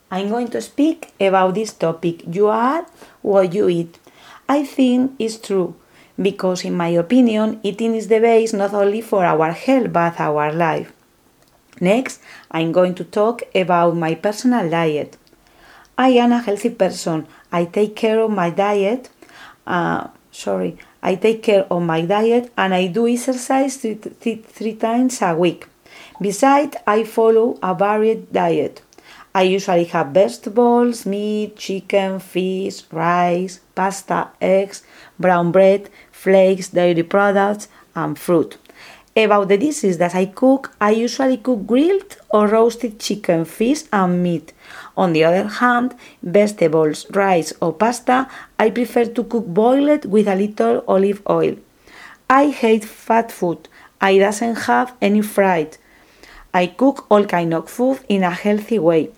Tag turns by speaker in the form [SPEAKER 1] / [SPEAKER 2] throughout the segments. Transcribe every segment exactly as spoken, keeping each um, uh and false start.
[SPEAKER 1] I'm going to speak about this topic. You are what you eat. I think it's true because, in my opinion, eating is the base not only for our health but our life. Next, I'm going to talk about my personal diet. I am a healthy person. I take care of my diet. Uh, sorry, I take care of my diet and I do exercise three, three, three times a week. Besides, I follow a varied diet. I usually have vegetables, meat, chicken, fish, rice, pasta, eggs, brown bread, flakes, dairy products, and fruit. About the dishes that I cook, I usually cook grilled or roasted chicken, fish, and meat. On the other hand, vegetables, rice, or pasta, I prefer to cook boiled with a little olive oil. I hate fat food. I doesn't have any fried. I cook all kind of food in a healthy way.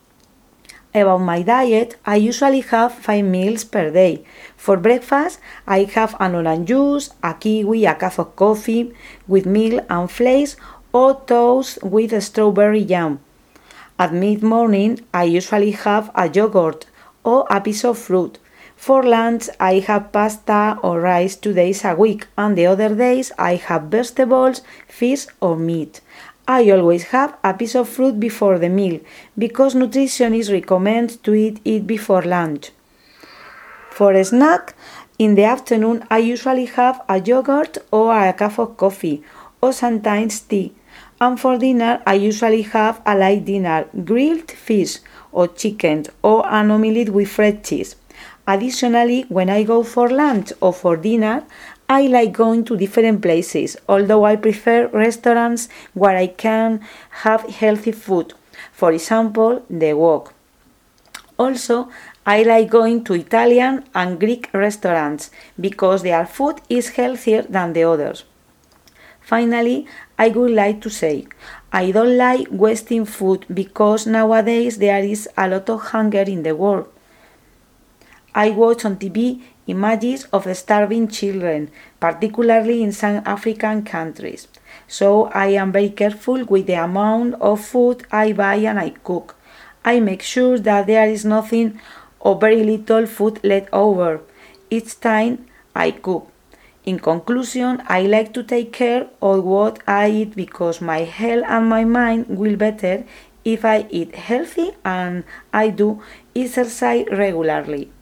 [SPEAKER 1] About my diet, I usually have five meals per day. For breakfast, I have an orange juice, a kiwi, a cup of coffee with milk and flakes, or toast with strawberry jam. At mid-morning, I usually have a yogurt or a piece of fruit. For lunch, I have pasta or rice two days a week, and the other days I have vegetables, fish, or meat. I always have a piece of fruit before the meal because nutritionists recommend to eat it before lunch. For a snack, in the afternoon I usually have a yogurt or a cup of coffee or sometimes tea. And for dinner I usually have a light dinner, grilled fish or chicken or an omelette with fresh cheese. Additionally, when I go for lunch or for dinner, I like going to different places, although I prefer restaurants where I can have healthy food. For example, the wok. Also, I like going to Italian and Greek restaurants because their food is healthier than the others. Finally, I would like to say, I don't like wasting food because nowadays there is a lot of hunger in the world. I watch on T V images of starving children, particularly in some African countries. So I am very careful with the amount of food I buy and I cook. I make sure that there is nothing or very little food left over each time I cook. In conclusion, I like to take care of what I eat because my health and my mind will better if I eat healthy and I do exercise regularly.